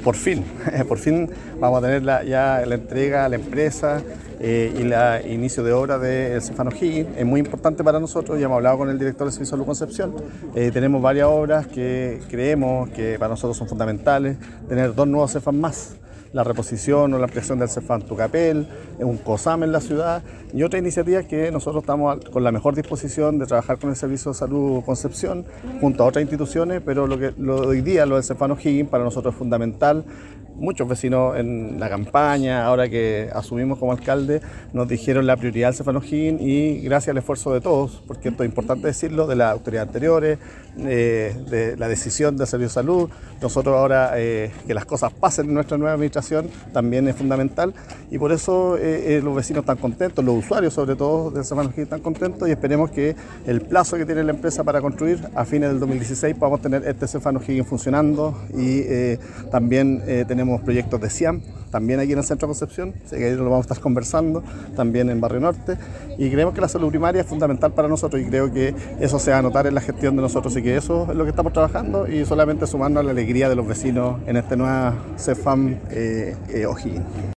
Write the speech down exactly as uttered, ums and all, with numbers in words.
por fin, por fin vamos a tener la, ya la entrega a la empresa eh, y el inicio de obra del Cefam O'Higgins. Es muy importante para nosotros, ya hemos hablado con el director del Servicio de Salud Concepción. Eh, tenemos varias obras que creemos que para nosotros son fundamentales, tener dos nuevos Cefam más. La reposición o la ampliación del Cefam Tucapel, un COSAM en la ciudad y otras iniciativas que nosotros estamos con la mejor disposición de trabajar con el Servicio de Salud Concepción junto a otras instituciones, pero lo que lo de hoy día, lo del Cefam O'Higgins, para nosotros es fundamental. Muchos vecinos en la campaña, ahora que asumimos como alcalde, nos dijeron la prioridad del Cefam O'Higgins y gracias al esfuerzo de todos, porque esto es importante decirlo, de las autoridades anteriores, eh, de la decisión del Servicio de Salud, nosotros ahora eh, que las cosas pasen en nuestra nueva administración también es fundamental y por eso eh, eh, los vecinos están contentos, los usuarios sobre todo del Cefam O'Higgins están contentos y esperemos que el plazo que tiene la empresa para construir a fines del dos mil dieciséis podamos tener este Cefam O'Higgins funcionando y eh, también eh, tenemos proyectos de CIAM, también aquí en el Centro de Concepción, sé que ahí lo vamos a estar conversando, también en Barrio Norte, y creemos que la salud primaria es fundamental para nosotros y creo que eso se va a notar en la gestión de nosotros, y que eso es lo que estamos trabajando y solamente sumarnos a la alegría de los vecinos en este nuevo Cefam eh, eh, O'Higgins.